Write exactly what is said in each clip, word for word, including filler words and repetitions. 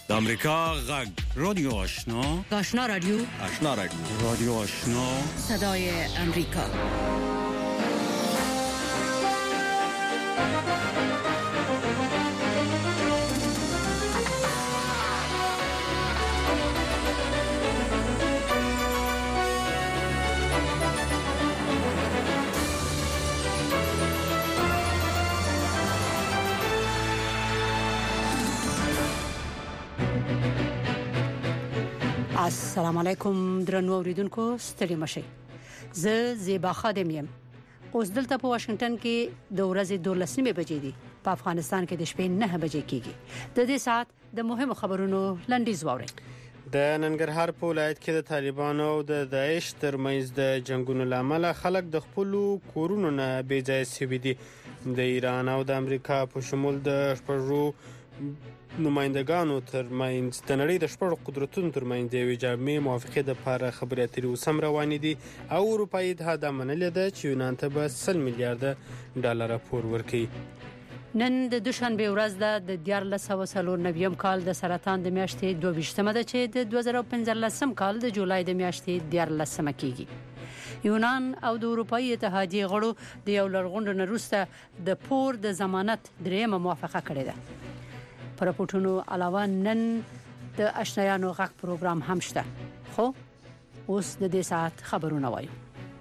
د امریکا غږ رادیو آشنا آشنا رادیو آشنا رادیو رادیو آشنا صدای امریکا. السلام علیکم درنو اوریدونکو ستړي مشئ. زه زیبا خادم یم. اوس دلته په واشنگټن کې د ورځې دولسمې بجې دي. په افغانستان کې د شپې نه بجې کېږي. د دې سات د مهمو خبرونو لنډیز واورئ. د ننګرهار په ولایت کې د طالبانو او د داعش ترمنځ د جنگونو لامل خلک د خپل کورونو نه بې ځای شوي دي. د ایران او د امریکا په شمول د شپږو نمائندګانو ترمنځ د نړۍ د شپږ قدرتونو ترمنځ د یوې جامع موافقې د لپاره خبرې اترې وسم روانې دي او اروپایي اتحاد منلې ده چې یونان ته به سل میلیارډ ډالر پور ورکړي. نن د دوشنبه ورځ ده د دیارلس سوه څلور نوي کال د سرطان د میاشتې دوه ویشتمه ده چې د دوه زره پنځلسم کال د جولای د میاشتې دیارلسمه کېږي. یونان او د اروپایي اتحادیې غړو د یو لرغونډ نه وروسته د پور د ضمانت دریمه موافقه کړې ده. پر راپورټونو علاوه نن د آشنایانو غږ پروګرام هم شته. خو اوس د دې ساعت خبرونه وایو.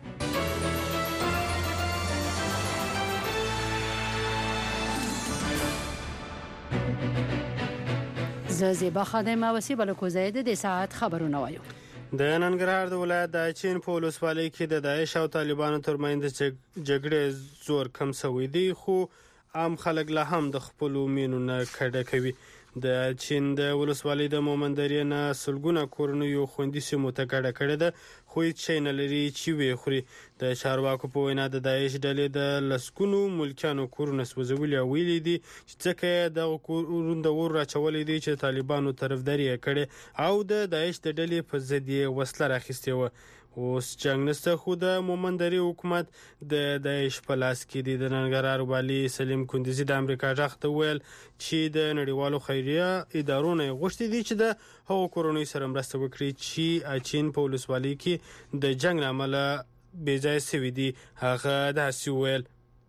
زه زیبا خادم اوسې بلکو زید د ساعت خبرونه وایو. د ننګرهار د ولایت د چین په ولسوالۍ کې د داعش او طالبانو ترمنځ جګړې زور کم شوی دی، خو عام خلک لا هم د خپل مینو نه کډه کوي. د چین د ولسوالۍ د مومندرې نه سلګونه کورونه یو خوندي سیمو ته کډه کړې ده، خو هیڅ شی نه لري چې وی خوري. د چارواکو په وینا د داعش ډلې د لسګونو ملکیانو کورونه سوځولي او ویلي دي چې ځکه د کورونو د ور راچولې دي چې طالبانو طرفداري کړي او د داعش د ډلې په ضد یې وسله راخیستې و. اوس جنگ نسته، خو د مومندرې حکومت د داعش په لاس کې دی. د ننګرهار والي سلیم کندزي د امریکا غږ ته ویل چې د نړیوالو خیریه ادارو نه غوښتي دي چې د هغو کورنۍ سره مرسته وکړي چې اچین په ولسوالۍ کې د جنگ لامل بې ځای شوي دي. هغه داسې ویل: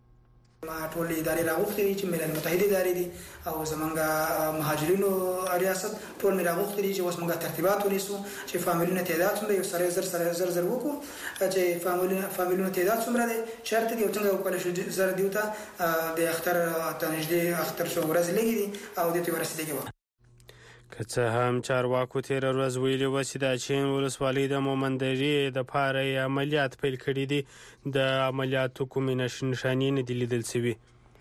ما ټول ادارې راغوښتي دي چې ملل متحد ادارې دي او زمونږ مهاجرینو ریاست ټول مې راغوښتي دي چې اوس موږ ترتیبات ونیسو چې فامیلونه تعداد څومره یو سره زر سره زر زر وکړو چې فامیلونه فامیلونه تعداد څومره دی شرط دی او څنګه وکړل شو زر دیوته د اختر ته نږدې اختر شو ورځ لګي دي او د دې ورسېږي. که څه هم چارواکو تیر ورځ ویلي و چې د چین ولسوالۍ د مومندرې د پاره عملیات پیل کړي دي، د عملیاتو کومې نښانې نه دي لیدل شوي.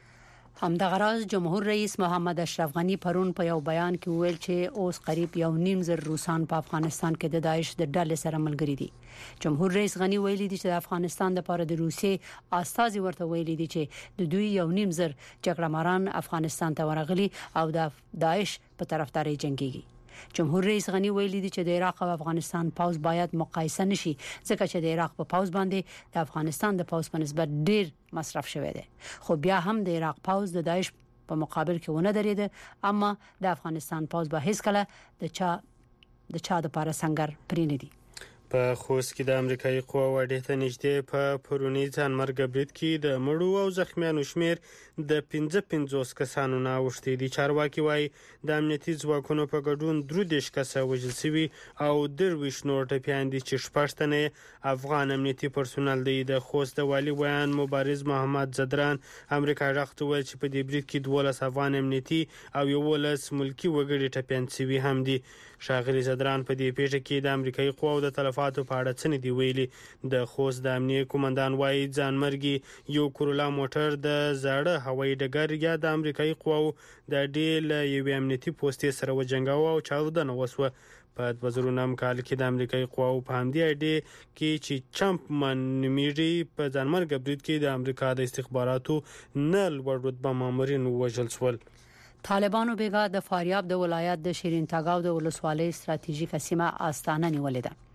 همدغه راز جمهور رئیس محمد اشرف غنی پرون په یو بیان کې ویل چې اوس قریب یو نیم زر روسان په افغانستان کې د داعش د ډلې سره ملګري دي. جمهور رئیس غنی ویلي دی چې د افغانستان لپاره د روسیې استازي ورته ویلي دي چې د دوی یو نیم زر جګړه ماران افغانستان ته ورغلي او د داعش په طرفداري جنگيږي. جمهور رئیس غنی ویلي دی چې د عراق او افغانستان پاوز باید مقایسه نشي، ځکه چې د عراق په پاوز باندې د افغانستان د پاوز په نسبت ډیر مصرف شوی دی، خو بیا هم د عراق پاوز د داعش په مقابل کې ونه درېده. اما د افغانستان پاوز به هیڅ کله د چا د چا د پاره سنگر پرې نه دی. په خوست کې د امریکایي قواو اډې ته نږدې په پرونی ځانمرګ برید کې د مړو او زخمیانو شمیر د پنځه پنځوس کسانو نه اوښتی دی. چارواکي وایي د امنیتي ځواکونو په ګډون درې دېرش کسه وژل شوي او درویشت نور ټپیان دي چې شپږ تنه افغان امنیتي پرسونل دی. د خوست د والي ویان مبارز محمد زدران امریکا غږ ته ویل چې په دې برید کې دولس افغان امنیتي او یولس ملکی وګړي ټپیان شوي هم دي. ښاغلي زدران په دې پیښه کې د امریکایي قواو د تلفاتو په اړه څه نه دی ویلي. د خوست د امنیه قومندان وایي ځانمرګي یو کورولا موټر د زاړه هوایي ډګر یا د امریکایي قواو د اډې له یوې امنیتي پوستې سره وجنګاوه او چاودنه وسوه. په دوه زره نهم کال کې د امریکایي قواو په همدې اډې کې چې چمپمن نومیږي په ځانمرګ برید کې د امریکا د استخباراتو نه لوړ رتبه مامورین ووژل شول. طالبانو بیګا د فاریاب د ولایت د شیرین تګاو د ولسوالۍ ستراتیژیکه سیمه آستانه نیولې ده.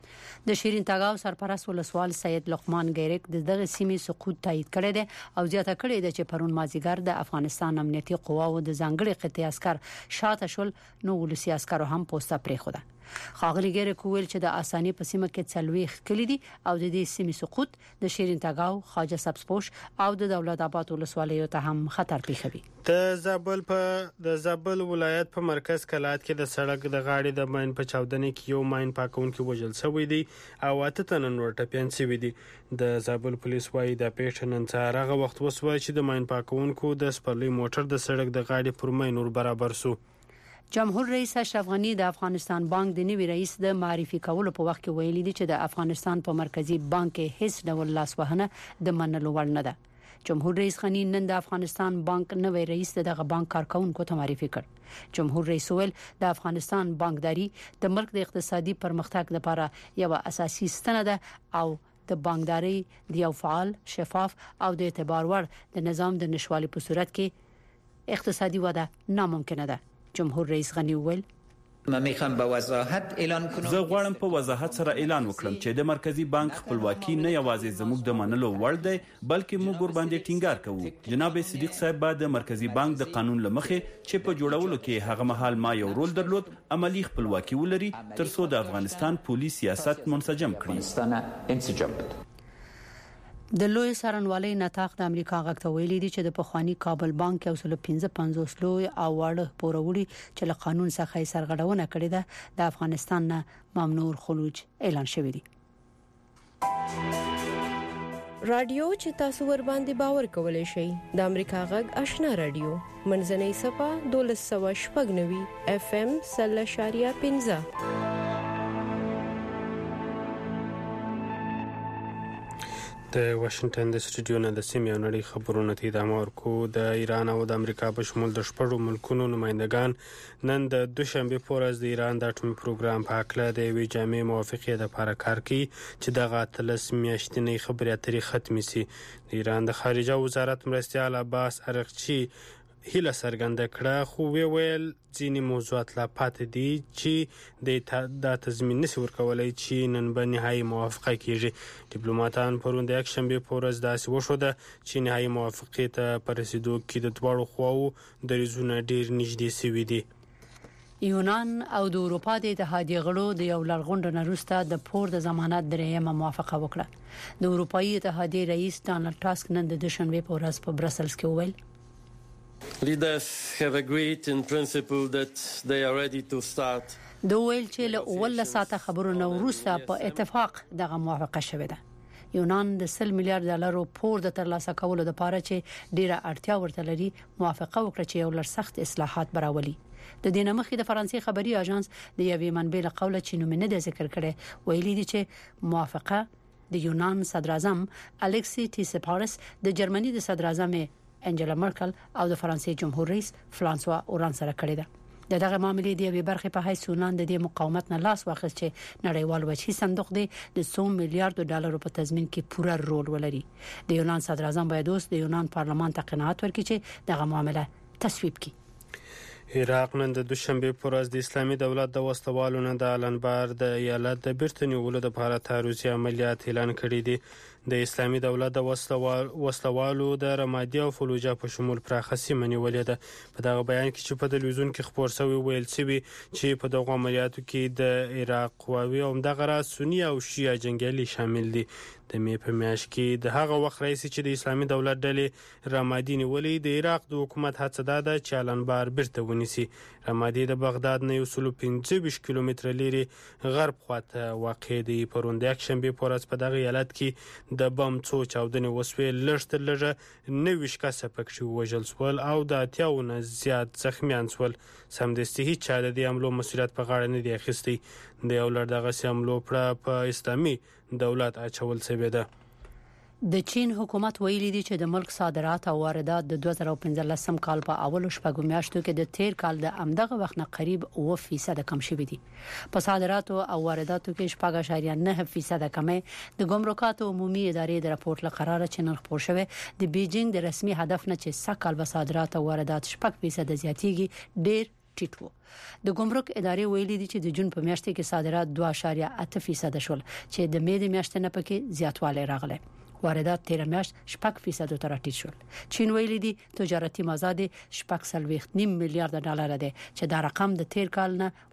د شیرین تاګاو سرپرست ولسوال سید لقمان ګیرک د دغه سیمې سقوط تایید کړی دی او زیاته کړی دی چې پرون مازیګر د افغانستان امنیتي قواو د ځانګړي قطعي عسكر شاته شول نو ولسی عسكر هم پوسټه پرې خوده. خاغلی ګیرک ویل چې د اسانی په سیمه کې څلويخ کلی دي او د دې سیمې سقوط د شیرین تاګاو خواجه سبزپوش او د دولت آباد ولسوالیو ته هم خطر پیښوي. د زابل په د زابل ولایت په مرکز کلات کې د سړک د غاړې د ماین په چاودنې کې یو ماین پاکونکي وژل شوی دی او اته تن نور ټپيان شوي دي. د زابل پولیس وايي د پیښې نن سهار هغه وخت وسوه چې د ماین پاکونکو د سپرلی موټر د سړک د غاړې پر ماین ور برابر شو. جمهور رئیس اشرف غنی د افغانستان بانک د نوي رئیس د معرفي کولو په وخت کې ویلي دي چې د افغانستان په مرکزی بانک کې هیڅ ډول لاسوهنه د منلو وړ نه ده. جمهور رئیس غنی نن د افغانستان بانک نوی رئیس دغه بانک کارکونکو ته معرفي کړ. جمهور رئیس ویل د افغانستان بانکداري د ملک د اقتصادي پرمختګ لپاره یو اساسي ستنه ده او د بانکداري د یو فعال، شفاف او د اعتبار وړ د نظام د نشوالي په صورت کې اقتصادي وده ناممکنه ده. جمهور رئیس غنی ویل ما میخوام با وضاحت اعلان کنم زه غواړم په وضاحت سره اعلان وکړم چې د مرکزی بانک خپلواکي نه یوازې زموږ د منلو وړ دی بلکې موږ ور باندې ټینګار کوو. جناب صدیق صاحب بعد د مرکزی بانک د قانون لمخې چې په جوړولو کې هغه مهال ما یو رول درلود عملی خپلواکي ولري ترڅو د افغانستان پولیس سیاست منسجم کړي. د لوی سرنوالي نتاق د امریکا غږ ته ویلي دي چې د پخوانی کابل بانک یو سل پنځه پنځوس لوی او وړ پوروړي چې له قانون څخه یې سرغړونه کړې ده د افغانستان نه ممنوع خروج اعلان شوی دی. رادیو چې تاسو ور باندې باور کولای شئ د امریکا غږ آشنا رادیو منځنۍ صفه دولس سوه شپږ نوي اف ام سل شاریه پنځه. د واشنگټن د سټډیو نه د سیمې او نړۍ خبرونه ته ادامه ورکو. د ایران او د امریکا په شمول د شپږو ملکونو نمائندگان نن د دوشنبه په ورځ د ایران د اټومي پروګرام په اړه د وی جامع موافقه لپاره کار کوي چې دغه تلس میاشتنې خبرې اترې ختمې شي. د ایران د خارجه وزارت مرستیال عباس ارغچی هیله څرګنده کړه خو وی ویل ځینې موضوعات لا پاتې دي چې د تضمین نشي ورکولای چې نن به نهایي موافقه کیږي. ډیپلوماټان پرون د یک شنبه په ورځ داسې وشوده چې نهایي موافقه ته پر رسیدو کې د دواړو خواو دریځونه ډیر نږدې شوي دي. یونان او د اروپا د اتحادیې غړو د یو لړغونډه نروسته د پور د ضمانت درېیمه موافقه وکړه. د اروپאי اتحادیې رئیس ډانلډ ټاسک نن د دوشنبه په ورځ په برسلز کې وویل Leaders have agreed in principle that they are ready to start. د ویل چې له اول ساعته خبرونه وروسته په اتفاق دغه موافقه شوه ده. یونان د سل میلیارډ ډالرو پور د ترلاسه کولو لپاره چې ډیره اړتیا ورته لري موافقه وکړه چې یو لړ سخت اصلاحات براولي. د دینه مخې د فرانسې خبري اژانس د یوې منبع له قوله چې نوم نه ذکر کړي ویلي دي چې موافقه د یونان صدر اعظم الکسی تیسپارس د جرمني د صدر اعظم انجلا مرکل او د فرانسې جمهور رئیس فرانسوا اوران سره کړی ده. د دغه معاملې د یوې برخې په حیث یونان د دې مقاومت نه لاس واخیست چې نړیوال وجهي صندوق دی د څو میلیارډ ډالرو په تضمین کې پوره رول ولري. د یونان صدر اعظم باید اوس د یونان پارلمان ته قناعت ورکړي چې دغه معاملې تصویب کړي. عراق نن د دوشنبه په ورځ د اسلامي دولت د وسلوالو نه د الانبار د ایالت د بیرته نیولو لپاره تعرضي عملیات اعلان کړي دي. د اسلامي دولت د وسلوالو د رمادي او فلوجا په شمول پراخه سیمه نیولې ده. په دغه بیان کې چې په تلویزیون کې خبر شوی ویل شوی چې په دغه عملیاتو کې د عراق قواوی او دغه را سنی او شیعه جنگیالي شامل دي. د می په میاشت کې د هغه وخت رئیس چې د اسلامي دولت ډلې رمادي نیولې د عراق د حکومت هڅه ده چې الانبار بیرته ونیسي. رمادي د بغداد نه یو سل پنځه ویشت کیلومتره لري غرب خواته واقع دی. پرون د یک شنبه په ورځ په دغه ایالت کې د بم څو چاودنې وسوې لږ تر لږه نوي کسه پکې وژل شول او د اتیاونه زیات زخمیان شول. سمدستي هیڅ چا د دې حملو مسؤلیت په غاړه نه دی اخیستی. د یو لړ دغه حملو پر په اسلامي دولت اچول شوی ده. د چین حکومت ویلي دی چې د ملک صادرات او واردات د دوه زره پنځلسم کال په اولو شپږو میاشتو کې د تیر کال د امدغه وخت نه قریب اوه فیصد کم شوی دی. په صادراتو او وارداتو کې شپږ اعشاریه نه فیصد کمه د ګمرکاتو عمومي ادارې د راپورټ له قراره چې نن خبر شوی د بیجینګ د رسمي هدف نه چې سږ کال به صادرات او واردات شپږ فیصد زیاتیږي ډیر ټیټ وو. د ګمرک ادارې ویلي دي چې د جون په میاشت کې صادرات دوه اعشاریه اته فیصد شول چې د مې د میاشتې نه پکې زیاتوالی راغلی. واردات تیر میاشت شپږ فیصد ته راټیټ شول. چین ویلي دي تجارتي مازاد شپږ سلويخت نیم میلیارډ ډالر دی چې دا رقم د تیر کال نه